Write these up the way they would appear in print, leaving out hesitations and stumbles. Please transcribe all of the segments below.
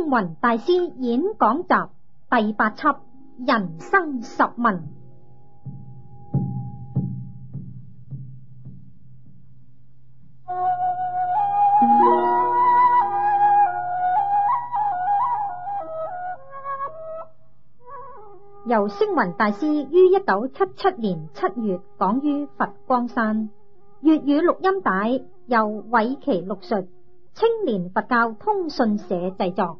星雲大師演講集第8輯人生十問。由星雲大師於1977年7月講於佛光山，粵語錄音帶由偉奇錄述，青年佛教通訊社製作。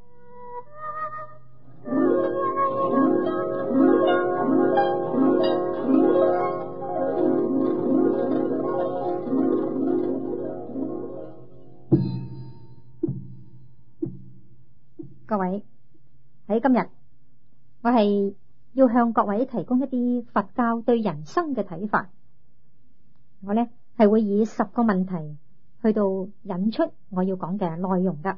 各位，喺今日我係要向各位提供一啲佛教對人生嘅睇法。我呢係會以10個問題去到引出我要講嘅內容噶。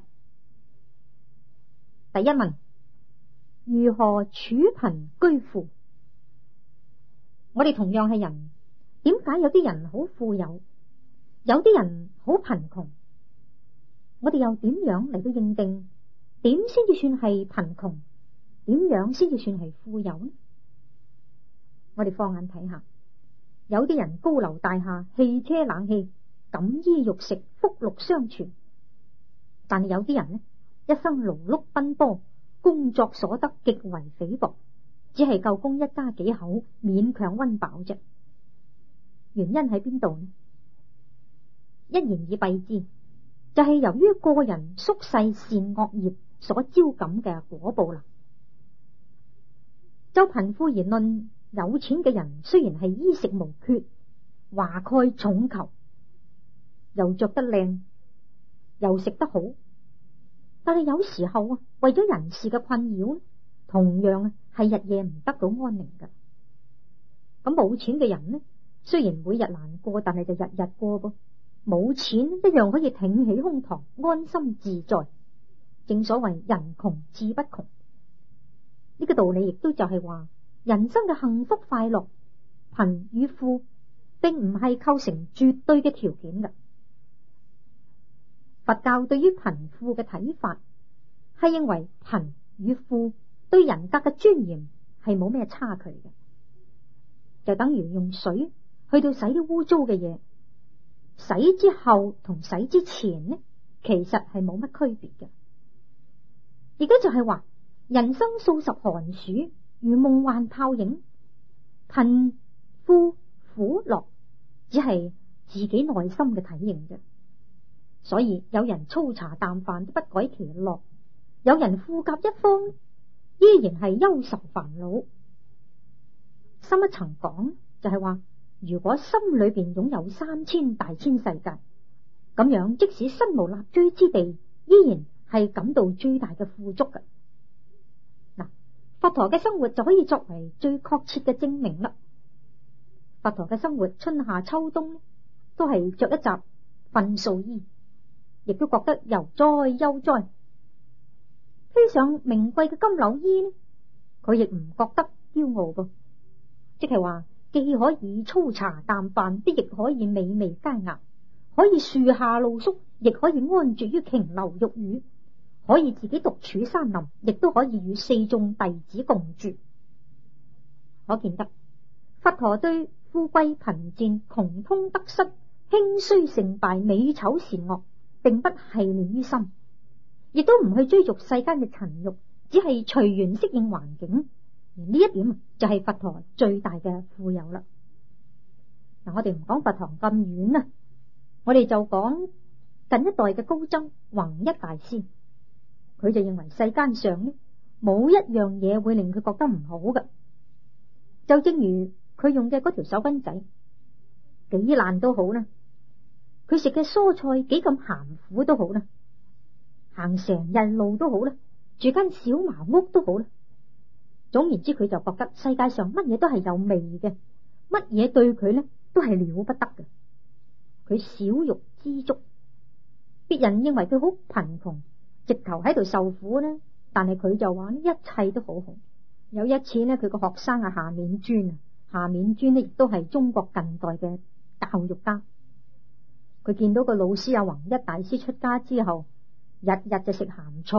第一問：如何處貧居富？我哋同樣係人，點解有啲人好富有，有啲人好貧窮？我哋又點樣嚟到認定點先至算係貧窮，點樣先至算係富有呢？我哋放眼睇下，有啲人高樓大廈、汽車冷氣、錦衣玉食、福祿相傳，但係有啲人呢，一生勞碌奔波，工作所得極為菲薄，只係夠供一家幾口勉強溫飽啫。原因喺邊度呢？一言以蔽之，就係由於個人宿世善惡業所招感嘅果報啦。就貧富而論，有錢嘅人雖然係衣食無缺，華蓋重裘，又着得靚，又食得好，但係有時候啊，為咗人事嘅困擾，同樣啊係日夜唔得到安寧噶。咁冇錢嘅人呢，雖然每日難過，但係就日日過噃。冇錢一樣可以挺起胸膛，安心自在。正所謂人窮志不窮，呢個道理亦都就係話，人生嘅幸福快樂，貧與富並唔係構成絕對嘅條件噶。佛教對於貧富嘅睇法係認為貧與富對人格嘅尊嚴係冇咩差距嘅，就等於用水去到洗啲污糟嘅嘢，洗之後同洗之前呢，其實係冇乜區別嘅。而家就係話，人生數十寒暑如夢幻泡影，貧富苦樂只係自己內心嘅體認啫。所以有人粗茶淡飯都不改其樂，有人富甲一方依然係憂愁煩惱。深一層講就係話，如果心裏邊擁有3000大千世界，咁樣即使身無立錐之地，依然係感到最大嘅富足嘅。嗱，佛陀嘅生活就可以作為最確切嘅證明啦。佛陀嘅生活春夏秋冬都係着一襲糞掃衣，亦都覺得悠哉悠哉。披上名貴嘅金縷衣呢，佢亦唔覺得驕傲噃，即係話既可以粗茶淡飯，啲亦可以美味佳肴，可以樹下露宿，亦可以安住於瓊樓玉宇，可以自己獨處山林，亦都可以與四眾弟子共住。可見得佛陀對富貴貧賤、窮通得失、興衰成敗、美醜善惡，並不係念於心，亦都唔去追逐世間嘅塵欲，只係隨緣適應環境。而呢一點就係佛陀最大嘅富有啦。嗱，我哋唔講佛堂咁遠啊，我哋就講近一代嘅高僧弘一大師，佢就認為世間上呢冇一樣嘢會令佢覺得唔好嘅。就正如佢用嘅嗰條手巾仔幾爛都好啦，佢食嘅蔬菜幾咁鹹苦都好啦，行成日路都好啦，住間小茅屋都好啦。總言之，佢就覺得世界上乜嘢都係有味嘅，乜嘢對佢呢都係了不得嘅。佢少欲知足，別人認為佢好貧窮，直頭喺度受苦呢，但係佢就話一切都好好。有一次呢，佢個學生夏丏尊，夏丏尊呢亦都係中國近代嘅教育家。佢見到個老師弘一大師出家之後，日日就食鹹菜，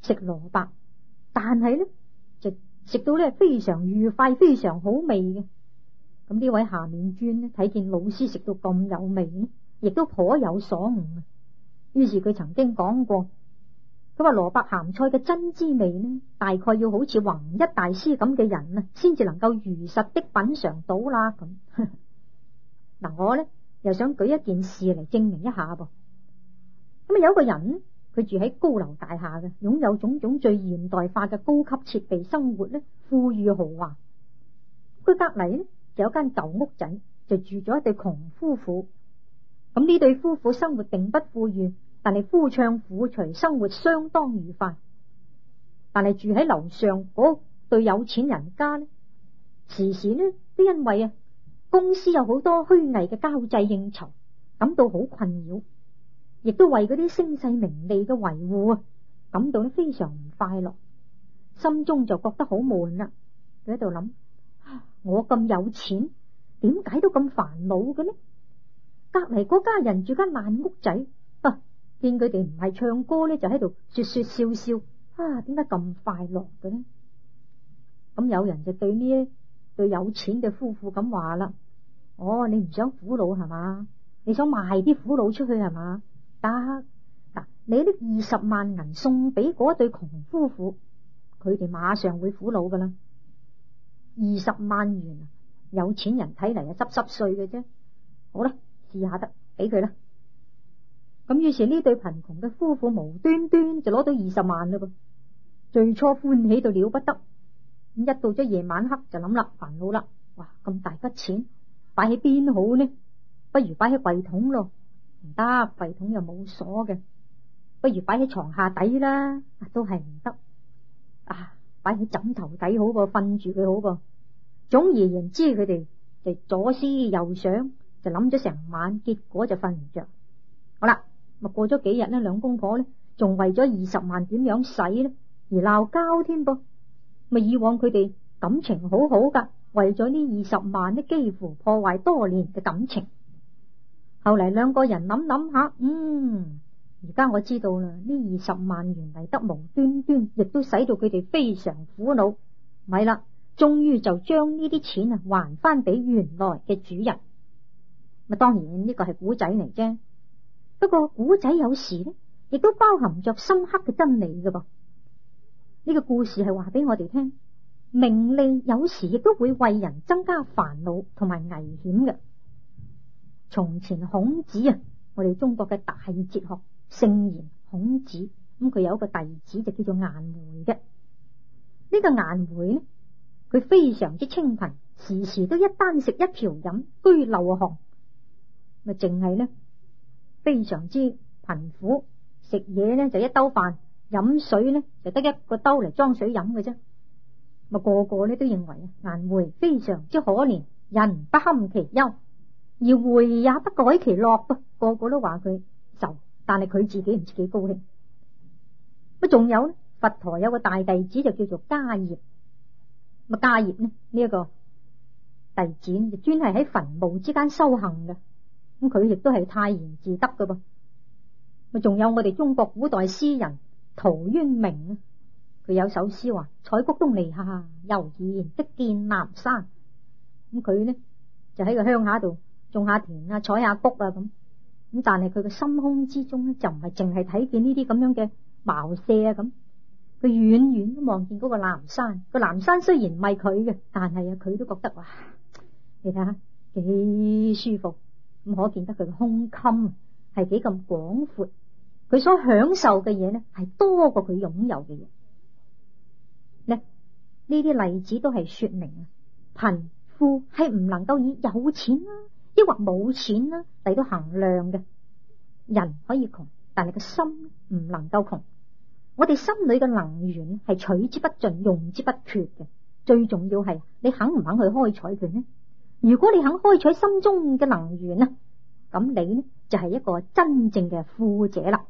食蘿蔔，但係咧就食到咧非常愉快，非常好味嘅。咁呢位夏丏尊咧睇見老師食到咁有味咧，亦都頗有所悟啊。於是佢曾經講過，佢話蘿蔔鹹菜嘅真滋味呢，大概要好似弘一大師咁嘅人啊，先至能夠如實的品嘗到啦。咁嗱，我咧又想舉一件事嚟證明一下噃。咁有一個人，佢住喺高樓大廈嘅，擁有種種最現代化嘅高級設備，生活咧富裕豪華。佢隔籬咧就有間舊屋仔，就住咗一對窮夫婦。咁呢對夫婦生活並不富裕，但係夫唱婦隨，生活相當愉快。但係住喺樓上嗰對有錢人家咧，時時呢都因為公司有好多虛偽嘅交際應酬，感到好困擾，亦都為嗰啲聲勢名利嘅維護感到非常唔快樂，心中就覺得好悶啦。佢喺度諗：我咁有錢，點解都咁煩惱嘅呢？隔籬嗰家人住間爛屋仔，見佢哋唔係唱歌咧，就喺度說說笑笑，點解咁快樂嘅呢？咁有人就對呢一對有錢嘅夫婦咁話啦：你唔想苦惱係嘛？你想賣啲苦惱出去係嘛？得嗱，你呢20萬銀送俾嗰對窮夫婦，佢哋馬上會苦惱噶啦。20萬元，有錢人睇嚟濕濕碎嘅啫。好啦，試下得，俾佢啦。咁於是呢對貧窮嘅夫婦無端端就攞到20萬啦噃。最初歡喜到了不得，咁一到咗夜晚黑就諗啦，煩惱啦。哇，咁大筆錢擺喺邊好呢？不如擺喺櫃桶咯。唔得，櫃桶又冇鎖嘅。不如擺喺床下底啦，都係唔得。擺喺枕頭底好過，瞓住佢好過。總而言之，佢哋就左思右想，就諗咗成晚，結果就瞓唔着。好啦，咪過咗幾日呢，兩公婆呢仲為咗20萬點樣使呢而鬧交添噃。咪以往佢哋感情好好噶，為咗呢20萬呢幾乎破壞多年嘅感情。後嚟兩個人諗諗下，而家我知道啦，呢20萬元嚟得無端端，亦都使到佢哋非常苦惱。咪啦，終於就將呢啲錢還翻俾原來嘅主人。咪當然呢個係古仔嚟啫，不過古仔有時呢亦都包含着深刻嘅真理㗎噃。呢個故事係話俾我哋聽，名利有時亦都會為人增加煩惱同埋危險嘅。從前孔子我哋中國嘅大哲學聖賢孔子，咁佢有一個弟子就叫做顏回嘅。呢個顏回呢，佢非常之清貧，時時都一單食一瓢飲，居陋巷，咪淨係呢非常之貧苦，食嘢呢就一兜飯，飲水呢就得一個兜嚟裝水飲嘅啫。咪個個呢都認為顏回非常之可憐，人不堪其憂，而回也不改其樂噃。個個都話佢愁，但係佢自己唔知幾高興。咁仲有呢，佛陀有個大弟子就叫做迦葉。咁迦葉呢一個弟子就專係喺墳墓之間修行嘅。咁佢亦都係泰然自得嘅噃。咁仲有我哋中國古代詩人陶淵明，佢有首詩話：采菊東籬下，悠然即見南山。咁佢呢就喺個鄉下度種下田啊，採下菊啊咁。但係佢嘅心胸之中呢，就唔係淨係睇見呢啲咁樣嘅茅舍啊咁。佢遠遠都望見嗰個南山，個南山雖然唔係佢嘅，但係佢都覺得哇，你睇下幾舒服。咁可見得佢嘅胸襟係幾咁廣闊，佢所享受嘅嘢呢係多過佢擁有嘅嘢。呢啲例子都係說明貧富係唔能夠以有錢抑或冇錢嚟到衡量嘅。人可以窮，但係個心唔能夠窮。我哋心裏嘅能源係取之不盡，用之不缺嘅。最重要係你肯唔肯去開採佢呢？如果你肯開採心中嘅能源呢，咁你呢就係一個真正嘅富者啦。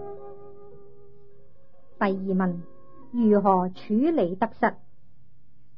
第二問，如何處理得失？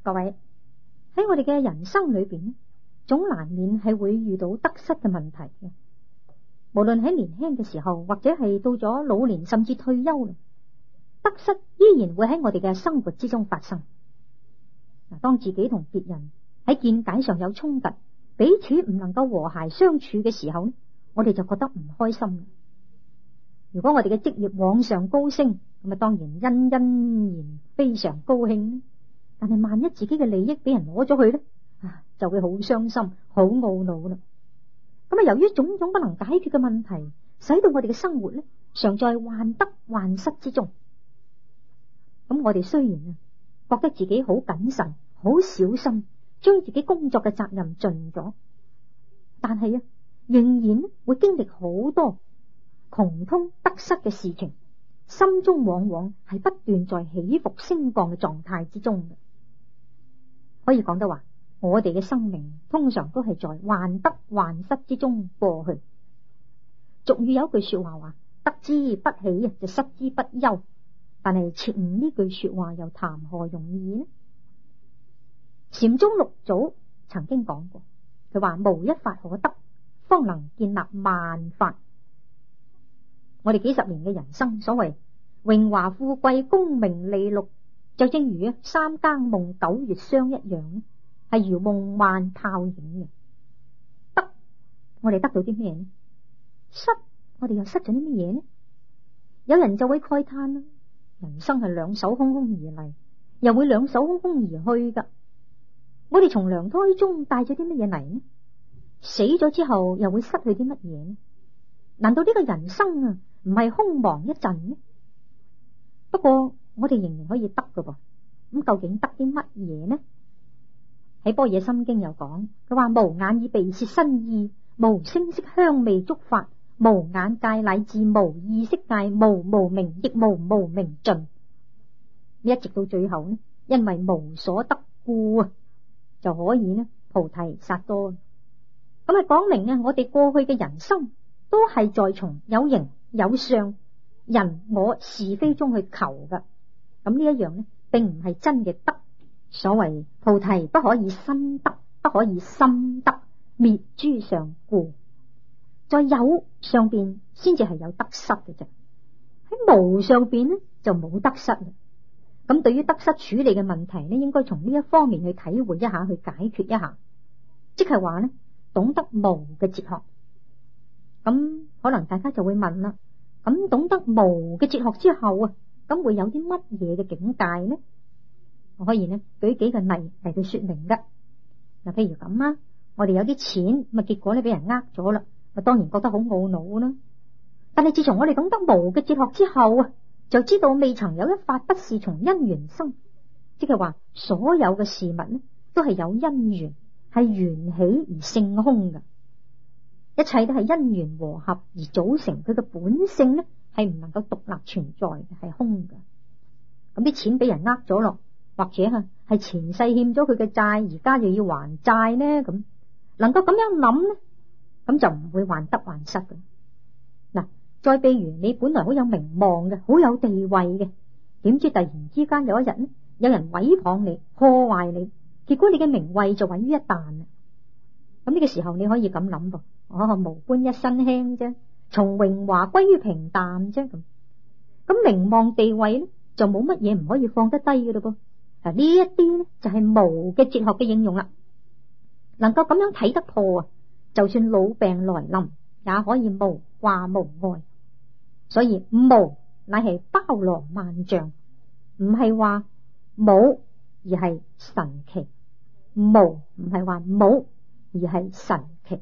各位，喺我哋嘅人生裏邊，總難免係會遇到得失嘅問題嘅。無論喺年輕嘅時候，或者係到咗老年，甚至退休啦，得失依然會喺我哋嘅生活之中發生。嗱，當自己同別人喺見解上有衝突，彼此唔能夠和諧相處嘅時候，我哋就覺得唔開心。如果我哋嘅職業往上高升，咁啊當然欣然非常高興。但係萬一自己嘅利益俾人攞咗去咧，就會好傷心、好懊惱啦。咁啊，由於種種不能解決嘅問題，使到我哋嘅生活咧，常在患得患失之中。咁我哋雖然覺得自己好謹慎、好小心，將自己工作嘅責任盡咗，但係仍然會經歷好多窮通得失嘅事情，心中往往係不斷在起伏升降嘅狀態之中嘅。可以講得話，我哋嘅生命通常都係在患得患失之中過去。俗語有句說話，得之不喜就失之不憂。但係切悟呢句說話又談何容易呢？禪宗六祖曾經講過，佢話無一法可得，方能建立萬法。我哋幾十年嘅人生，所謂榮華富貴、功名利祿，就正如三更夢、九月霜一樣，係如夢幻泡影嘅。得，我哋得到啲咩呢？失，我哋又失咗啲乜嘢呢？有人就會慨嘆啦，人生係兩手空空而嚟，又會兩手空空而去噶。我哋從娘胎中帶咗啲乜嘢嚟呢？死咗之後又會失去啲乜嘢呢？難道呢個人生唔係空茫一陣咩？不過我哋仍然可以得噶噃。咁究竟得啲乜嘢呢？喺般若心經又講，佢話無眼耳鼻舌身意，無聲色香味觸法，無眼界乃至無意識界，無無明亦無無明盡。一直到最後呢，因為無所得故就可以呢菩提薩埵。咁啊講明我哋過去嘅人生都係在從有形有相、人我是非中去求噶。咁呢一樣呢，並唔係真嘅得。所謂菩提不可以身得，不可以心得，滅諸上故。在有上邊先至係有得失嘅啫，喺無上邊呢就冇得失啦。咁對於得失處理嘅問題呢，應該從呢一方面去體會一下，去解決一下，即係話呢，懂得無嘅哲學。咁可能大家就會問啦，咁懂得無嘅哲學之後咁會有啲乜嘢嘅境界呢？我可以呢舉幾個例嚟去說明噶。嗱，譬如咁我哋有啲錢，咁結果呢俾人呃咗啦，當然覺得好懊惱啦。但係自從我哋懂得無嘅哲學之後就知道未曾有一法不是從因緣生，即係話所有嘅事物呢都係有因緣，係緣起而性空嘅，一切都係因緣和合而組成，佢嘅本性呢係唔能夠獨立存在嘅，係空嘅。咁啲錢俾人呃咗咯，或者係前世欠咗佢嘅債，而家就要還債呢，咁能夠咁樣諗呢，咁就唔會患得患失嘅。嗱，再譬如你本來好有名望嘅，好有地位嘅，點知突然之間有一日呢，有人毀謗你、破壞你，結果你嘅名位就毀於一旦啦。咁呢個時候你可以咁諗噃，無官一身輕啫，從榮華歸於平淡啫。咁名望地位呢就冇乜嘢唔可以放得低嘅咯噃。嗱，呢一啲呢就係無嘅哲學嘅應用啦，能夠咁樣睇得破就算老病來臨也可以無掛無礙。所以無乃係包羅萬象，唔係話冇而係神奇，無唔係話冇而係神奇。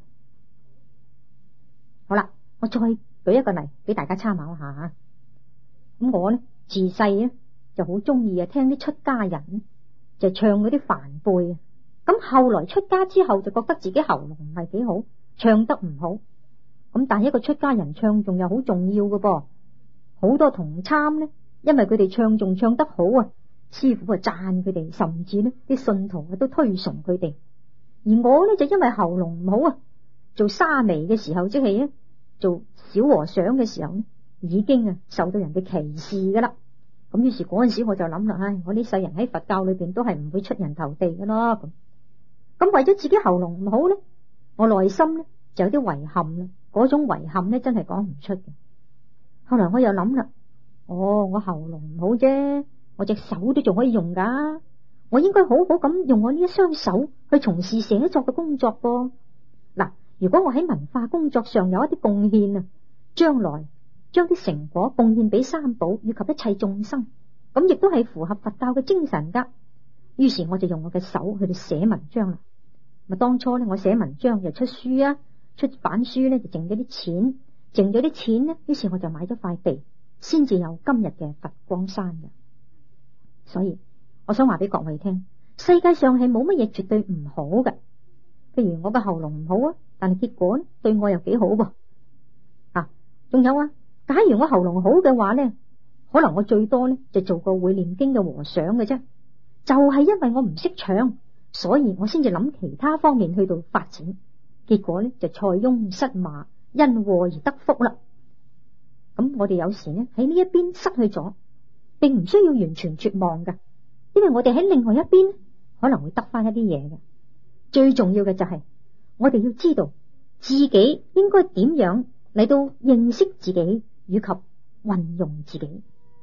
好啦，我再舉一個例俾大家參考下。咁我呢自細呢就好中意聽啲出家人就唱嗰啲梵唄。咁後來出家之後就覺得自己喉嚨唔係幾好，唱得唔好。咁但係一個出家人唱誦又好重要嘅噃，好多同參呢，因為佢哋唱誦唱得好師父讚佢哋，甚至呢啲信徒都推崇佢哋。而我呢就因為喉嚨唔好做沙彌嘅時候，即係做小和尚嘅時候呢，已經受到人哋歧視噶啦。 咁於是嗰陣時我就諗啦，唉，我呢世人喺佛教裏邊都係唔會出人頭地㗎咯。咁為咗自己喉嚨唔好咧，我內心咧就有啲遺憾啦。嗰種遺憾咧真係講唔出嘅。後來我又諗啦，我喉嚨唔好啫，我隻手都仲可以用噶，我應該好好咁用我呢一雙手去從事寫作嘅工作噃。嗱，如果我喺文化工作上有一啲貢獻啊，將來將啲成果貢獻俾三寶以及一切眾生，咁亦都係符合佛教嘅精神噶。於是我就用我嘅手去寫文章啦。咪當初咧，我寫文章又出書啊，出版書咧就剩咗啲錢咧，於是我就買咗塊地，先至有今日嘅佛光山嘅。所以我想話俾各位聽，世界上係冇乜嘢絕對唔好嘅。譬如我嘅喉嚨唔好啊，但係結果咧對我又幾好噃。仲有啊，假如我喉嚨好嘅話咧，可能我最多咧就做個會念經嘅和尚嘅啫。就係因為我唔識唱，所以我先至諗其他方面去到發展，結果咧就塞翁失馬，因禍而得福啦。咁我哋有時咧喺呢一邊失去咗，並唔需要完全絕望噶，因為我哋喺另外一邊可能會得翻一啲嘢嘅。最重要嘅就係我哋要知道自己應該點樣嚟到認識自己以及運用自己。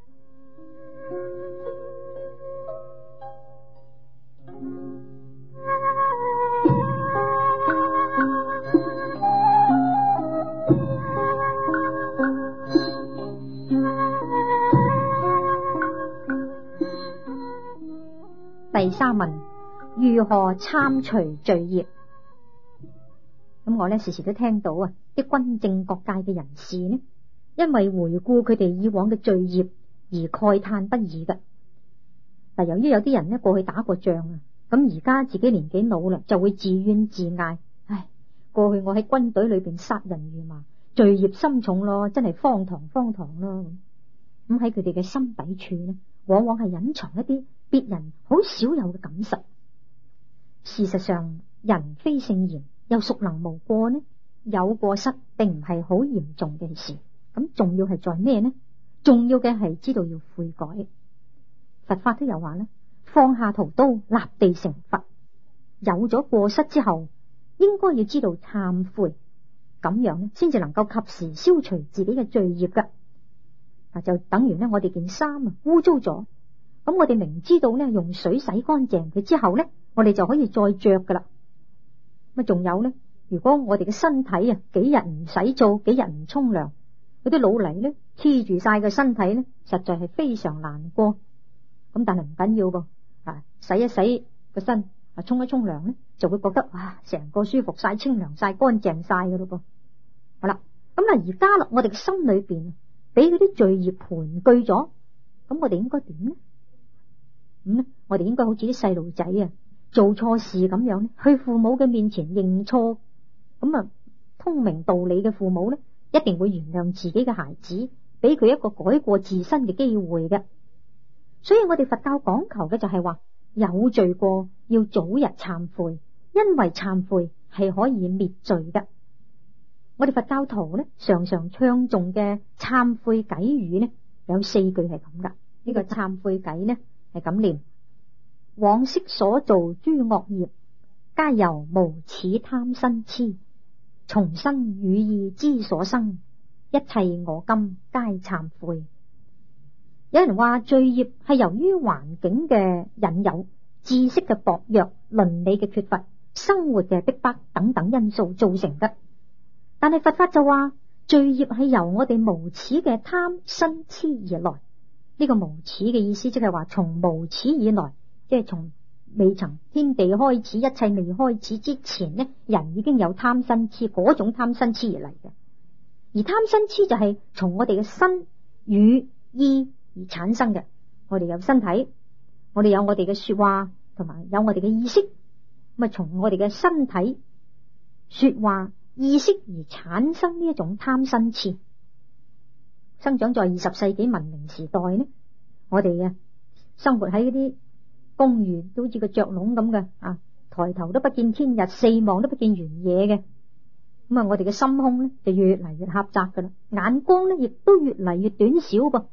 第三問，如何參除罪業？咁我咧時時都聽到啊，啲軍政各界嘅人士呢，因為回顧佢哋以往嘅罪業而慨嘆不已嘅。但由於有啲人呢過去打過仗啊，咁而家自己年紀老啦，就會自怨自艾。唉，過去我喺軍隊裏邊殺人如麻，罪業深重咯，真係荒唐咯。咁喺佢哋嘅心底處呢，往往係隱藏一啲別人好少有嘅感受。事實上，人非聖賢，又孰能無過呢？有過失並唔係好嚴重嘅事。咁重要係在咩呢？重要嘅係知道要悔改。佛法都有話呢，放下屠刀，立地成佛。有咗過失之後，應該要知道懺悔，咁樣呢先至能夠及時消除自己嘅罪業噶。就等於呢，我哋件衫啊污糟咗，咁我哋明知道呢，用水洗乾淨佢之後呢，我哋就可以再着噶啦。咁仲有呢，如果我哋嘅身體啊幾日唔洗澡，幾日唔沖涼，嗰啲老泥呢黐住晒個身體呢，實在係非常難過。咁但係唔緊要噃，洗一洗個身，沖一沖涼呢，就會覺得哇，成個舒服晒、清涼晒、乾淨晒噶咯噃。好啦，咁而家啦，我哋嘅心裏邊俾嗰啲罪業盤踞咗，咁我哋應該點呢？咁呢，我哋應該好似啲細路仔啊，做錯事咁樣去父母嘅面前認錯，咁通明道理嘅父母呢，一定會原諒自己嘅孩子，俾佢一個改過自身嘅機會嘅。所以我哋佛教講求嘅就係話，有罪過要早日懺悔，因為懺悔係可以滅罪嘅。我哋佛教徒呢，常常唱誦嘅懺悔偈語呢，有4句係咁噶。呢個懺悔偈呢係咁念：往昔所造諸惡業，皆由無始貪嗔癡，從身語意之所生，一切我今皆懺悔。有人話罪業係由於環境嘅引誘、知識嘅薄弱、倫理嘅缺乏、生活嘅逼迫等等因素造成嘅。但係佛法就話，罪業係由我哋無始嘅貪嗔癡而來。呢個無始嘅意思即係話從無始以來，即係從未曾天地開始，一切未開始之前呢，人已經有貪嗔癡，嗰種貪嗔癡而嚟嘅。而貪嗔癡就係從我哋嘅身語意而產生嘅。我哋有身體，我哋有我哋嘅說話，同埋有我哋嘅意識，咁從我哋嘅身體、說話、意識而產生呢一種貪嗔癡。生長在20世紀文明時代呢，我哋生活喺嗰啲公寓，都好似個雀籠咁嘅抬頭都不見天日，四望都不見原野嘅。咁我哋嘅心胸呢就越嚟越狹窄噶啦，眼光呢亦都越嚟越短小噃。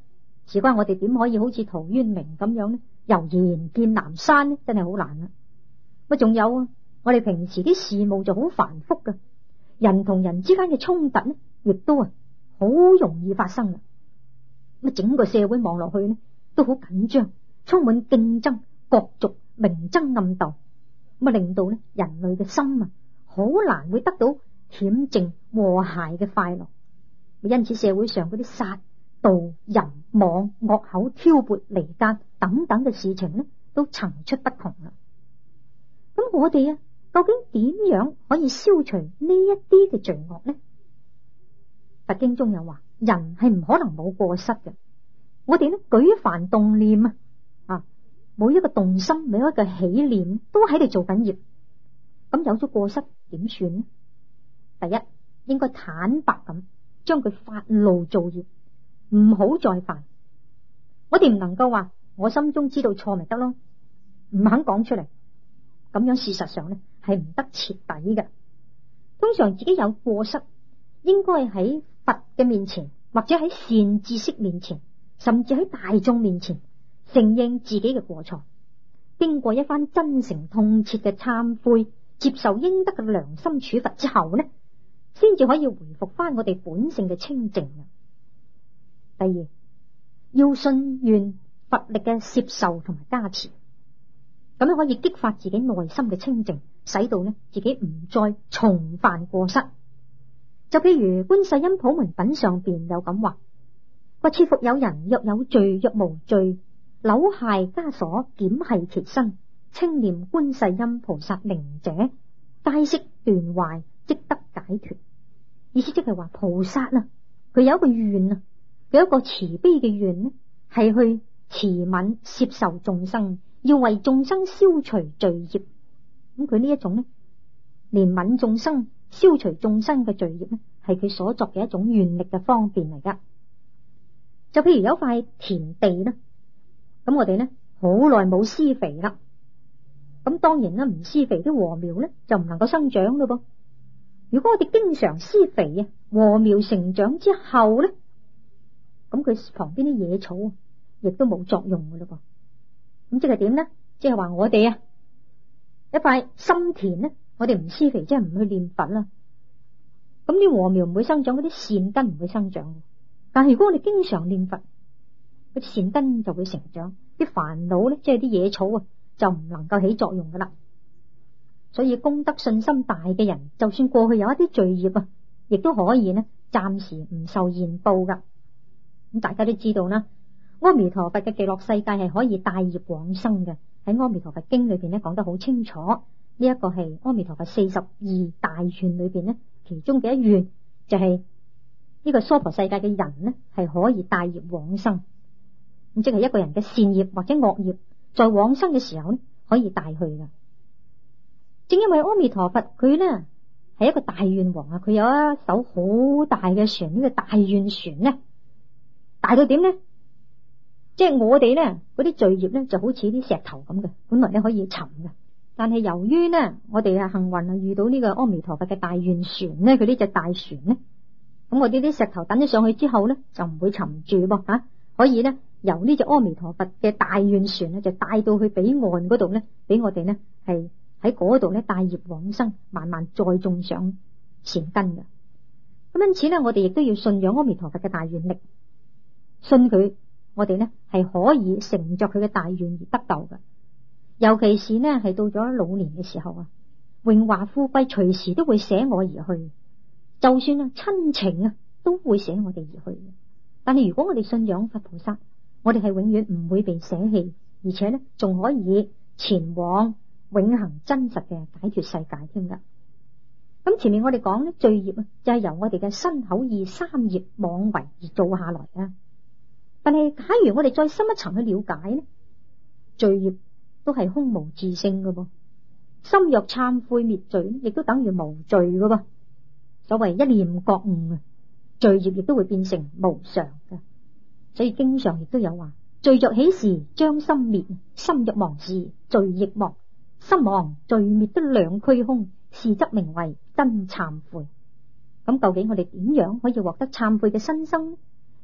事關我哋點可以好似陶淵明咁樣呢？悠然見南山呢，真係好難啦。咁仲有啊，我哋平時啲事務就好繁複噶，人同人之間嘅衝突呢，亦都好容易發生啦。咁整個社會望落去呢，都好緊張，充滿競爭、角逐、明爭暗鬥，咁令到呢人類嘅心好難會得到恬靜和諧嘅快樂。因此社會上嗰啲殺盜淫妄惡口挑撥離間等等嘅事情呢，都層出不窮啦。咁我哋究竟點樣可以消除呢一啲嘅罪惡呢？佛經中有話，人係唔可能冇過失嘅。我哋呢舉凡動念每一個動心，每一個起念都喺度做緊業。咁有咗過失點算呢？第一，應該坦白咁將佢發露造業，唔好再犯。我哋唔能夠話我心中知道錯咪得咯，唔肯講出嚟，咁樣事實上呢係唔得徹底嘅。通常自己有過失，應該喺佛嘅面前，或者喺善知識面前，甚至喺大眾面前承認自己嘅過錯，經過一番真誠痛切嘅懺悔，接受應得嘅良心處罰之後呢，先至可以回復翻我哋本性嘅清淨。第二，要信願佛力嘅攝受同埋加持，咁樣可以激發自己內心嘅清淨，使到呢自己唔再重犯過失。就譬如觀世音普門品上邊有咁話：或切復有人若有罪若無罪，扭械枷鎖檢繫其身，稱念觀世音菩薩名者，皆悉斷壞，即得解脫。意思即係話菩薩佢有一個願佢有一個慈悲嘅願係去慈憫攝受眾生，要為眾生消除罪業。咁佢呢一種憐憫眾生、消除眾生嘅罪業係佢所作嘅一種願力嘅方便嚟噶。就譬如有塊田地咁我哋好耐冇施肥啦，咁當然唔施肥，啲禾苗就唔能夠生長咯噃。如果我哋經常施肥禾苗成長之後咁佢旁邊啲野草亦都冇作用噶咯噃。咁即係點呢？即係話我哋一塊心田我哋唔施肥，即係唔去念佛啦，咁啲禾苗唔會生長，嗰啲善根唔會生長。但係如果我哋經常念佛，嗰啲善根就會成長，啲煩惱即係啲野草就唔能夠起作用噶啦。所以功德信心大嘅人，就算過去有一啲罪業亦都可以暫時唔受現報噶。咁大家都知道啦，阿彌陀佛嘅極樂世界係可以帶業往生嘅。喺阿彌陀佛經裏邊講得好清楚，呢一個係阿彌陀佛42大願裏邊其中嘅一願，就係呢個娑婆世界嘅人係可以帶業往生。咁即係一個人嘅善業或者惡業，在往生嘅時候可以帶去噶。正因為阿彌陀佛佢係一個大願王佢有一艘好大嘅船，呢個大願船大到點呢？即係我哋嗰啲罪業就好似啲石頭咁嘅，本來可以沉嘅，但係由於我哋幸運遇到呢個阿彌陀佛嘅大願船佢呢隻大船咁我哋啲石頭等咗上去之後就唔會沉住噃可以由呢隻阿彌陀佛嘅大願船就帶到去彼岸嗰度俾我哋係喺嗰度帶業往生，慢慢再種上善根嘅。咁因此我哋亦都要信仰阿彌陀佛嘅大願力，信佢，我哋係可以成就佢嘅大願而得救嘅。尤其是係到咗老年嘅時候榮華富貴隨時都會捨我而去，就算親情都會捨我哋而去。但係如果我哋信仰佛菩薩，我哋係永遠唔會被捨棄，而且仲可以前往永恆真實嘅解脫世界添噶。咁前面我哋講罪業就係由我哋嘅身口意三業妄為而做下來啊。但係假如我哋再深一層去了解罪業都係空無自性噶噃，心若懺悔滅罪，亦都等於無罪噶噃。所謂一念覺悟罪業亦都會變成無常嘅。所以經常亦都有話，罪若起時將心滅，心若亡時罪亦亡。心亡罪滅得兩虛空，是則名為真懺悔。咁究竟我哋點樣可以獲得懺悔嘅身心呢？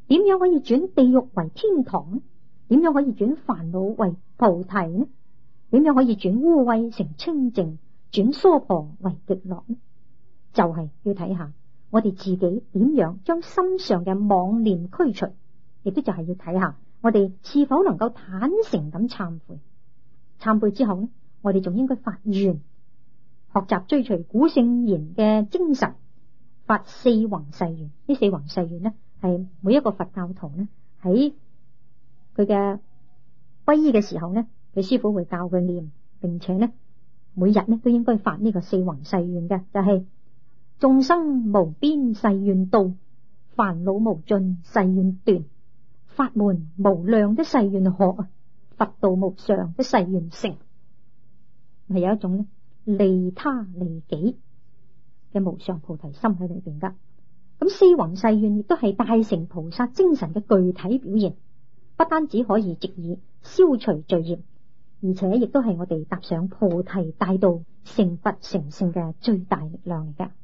點樣可以轉地獄為天堂呢？點樣可以轉煩惱為菩提呢？點樣可以轉污穢成清淨，轉娑婆為極樂呢？就係要睇下我哋自己點樣將心上嘅妄念驅除，亦都就係要睇下我哋是否能夠坦誠咁懺悔。懺悔之後呢，我哋仲應該發願，學習追隨古聖賢嘅精神，發四弘誓願。呢四弘誓願呢，係每一個佛教徒呢喺佢嘅皈依嘅時候呢，佢師父會教佢念，並且呢每日呢都應該發呢個四弘誓願嘅，就係眾生無邊誓願度，煩惱無盡誓願斷，法門無量的誓願學，佛道無上的誓願成。係有一種呢利他利己嘅無上菩提心喺裏邊噶。咁四弘誓願亦都係大乘菩薩精神嘅具體表現，不單止可以藉以消除罪業，而且亦都係我哋踏上菩提大道成佛成聖嘅最大力量嚟噶。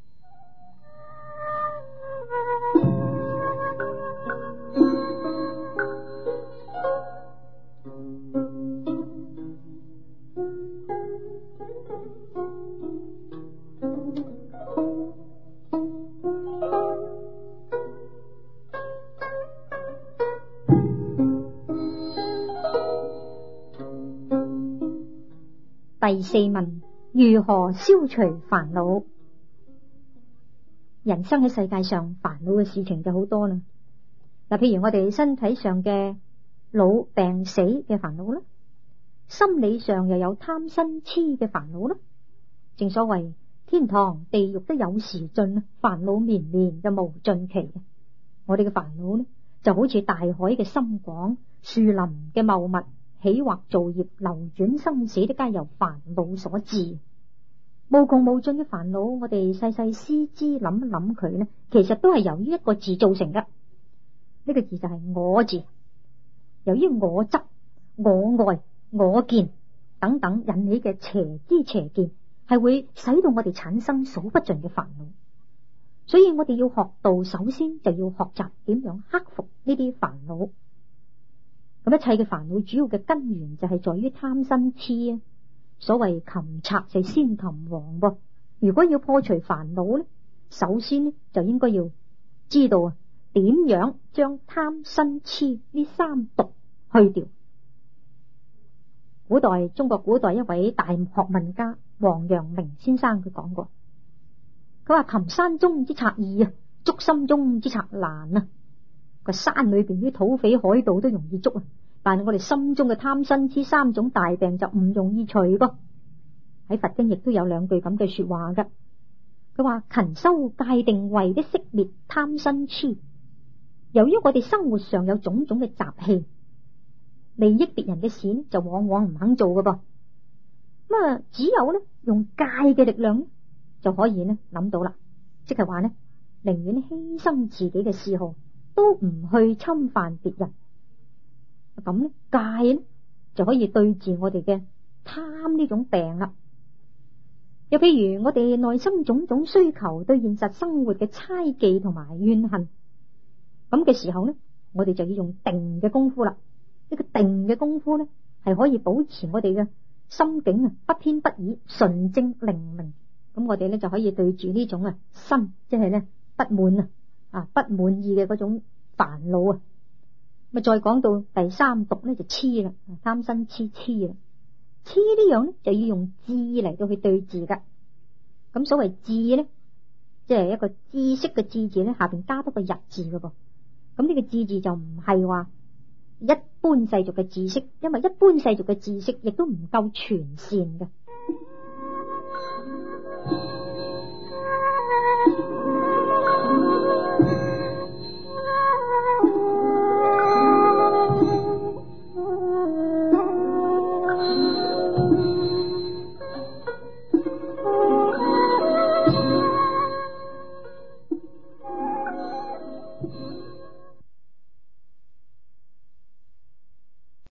第四問，如何消除煩惱？人生喺世界上煩惱嘅事情就好多啦。嗱，譬如我哋身體上嘅老病死嘅煩惱啦，心理上又有貪嗔痴嘅煩惱啦。正所謂天堂地獄都有時盡，煩惱綿綿就無盡期。我哋嘅煩惱呢，就好似大海嘅深廣，樹林嘅茂密，起惑造業，流轉生死，都皆由煩惱所致。無窮無盡嘅煩惱，我哋細細思之諗一諗佢呢，其實都係由於一個字造成嘅。呢個字就係我字，由於我執、我愛、我見等等引起嘅邪知邪見，係會使到我哋產生數不盡嘅煩惱。所以我哋要學道，首先就要學習點樣克服呢啲煩惱。咁一切嘅煩惱主要嘅根源就係在於貪嗔痴啊。所謂擒賊就先擒王噃。如果要破除煩惱呢，首先呢就應該要知道點樣將貪嗔痴呢三毒去掉。中國古代一位大學問家王陽明先生佢講過，佢話擒山中之賊易啊，捉心中之賊難啊。個山裏邊啲土匪海盜都容易捉啊，但係我哋心中嘅貪嗔痴三種大病就唔容易除噃。喺佛經亦都有兩句咁嘅說話噶，佢話勤修戒定慧的息滅貪嗔痴。由於我哋生活上有種種嘅習氣，利益別人嘅事呢就往往唔肯做噶噃。咁啊，只有呢用戒嘅力量呢就可以呢諗到啦，即係話呢寧願犧牲自己嘅嗜好，都唔去侵犯別人。咁呢戒呢就可以對治我哋嘅貪呢種病啦。又譬如我哋內心種種需求，對現實生活嘅猜忌同埋怨恨，咁嘅時候呢，我哋就要用定嘅功夫啦。呢個定嘅功夫呢，係可以保持我哋嘅心境啊不偏不倚，純正靈明。咁我哋呢就可以對住呢種心，即係呢不滿不滿意嘅嗰種煩惱啊。咁再講到第三毒呢，就痴啦，貪嗔痴痴啦。痴呢樣呢就要用智嚟到去對治噶。咁所謂智呢，即係一個知識嘅智字呢，下邊加多個日字噶噃。咁呢個智字就唔係話一般世俗嘅知識，因為一般世俗嘅知識亦都唔夠全善嘅，